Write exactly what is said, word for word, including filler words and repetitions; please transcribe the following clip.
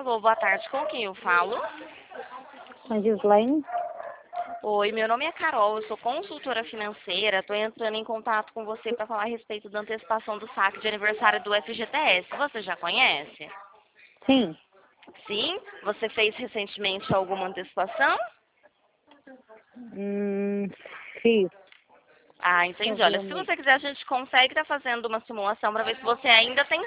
Alô, boa tarde. Com quem eu falo? A Gislaine? Oi, meu nome é Carol, eu sou consultora financeira. Estou entrando em contato com você para falar a respeito da antecipação do saque de aniversário do F G T S. Você já conhece? Sim. Sim? Você fez recentemente alguma antecipação? Hum, fiz. Ah, Deixa eu entendi. ver Olha, o se mês. você quiser, a gente consegue estar fazendo uma simulação para ver se você ainda tem